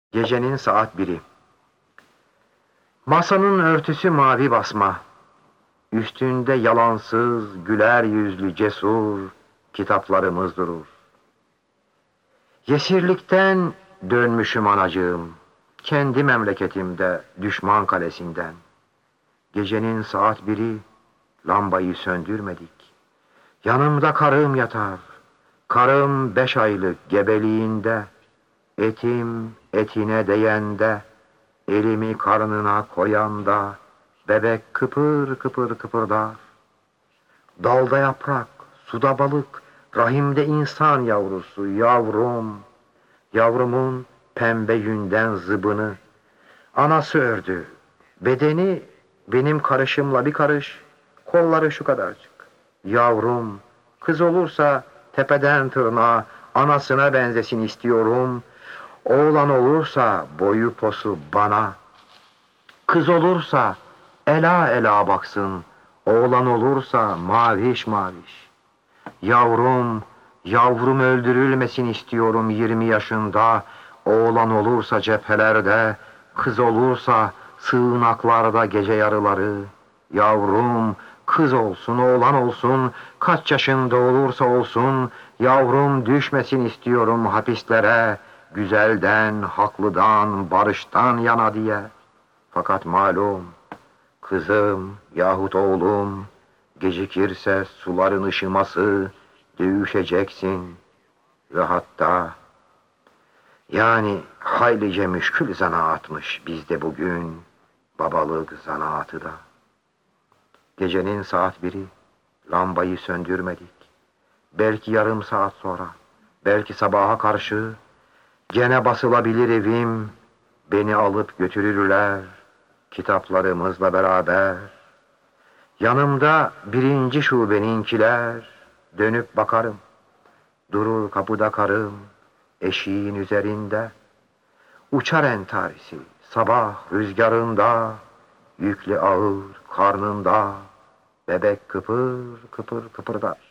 Gecenin saat 1'i. Masanın örtüsü mavi basma. Üstünde yalansız, güler yüzlü, cesur kitaplarımız durur. Yesirlikten dönmüşüm anacığım, kendi memleketimde, düşman kalesinden. Gecenin saat 1'i, lambayı söndürmedik. Yanımda karım yatar, karım 5 aylık gebeliğinde, etim etine değende, elimi karnına koyanda, bebek kıpır kıpır kıpırdar. Dalda yaprak, suda balık, rahimde insan yavrusu, yavrum. Yavrumun pembe yünden zıbını anası ördü. Bedeni benim karışımla bir karış, kolları şu kadarcık. Yavrum, kız olursa tepeden tırnağa anasına benzesin istiyorum. Oğlan olursa boyu posu bana. Kız olursa ela ela baksın. Oğlan olursa maviş maviş. Yavrum, yavrum öldürülmesin istiyorum 20 yaşında. Oğlan olursa cephelerde, kız olursa sığınaklarda gece yarıları. Yavrum, kız olsun, oğlan olsun, kaç yaşında olursa olsun, yavrum düşmesin istiyorum hapislere, güzelden, haklıdan, barıştan yana diye. Fakat malum, kızım yahut oğlum, gecikirse suların ışıması, dövüşeceksin ve hatta, yani haylice müşkül zanaatmış bizde bugün, babalık zanaatı da. Gecenin saat 1'i, lambayı söndürmedik. Belki yarım saat sonra, belki sabaha karşı, gene basılabilir evim, beni alıp götürürler, kitaplarımızla beraber. Yanımda 1. şubeninkiler, dönüp bakarım. Durur kapıda karım, eşiğin üzerinde. Uçar entarisi, sabah rüzgarında, yüklü ağır karnında, bebek kıpır kıpır kıpırdar.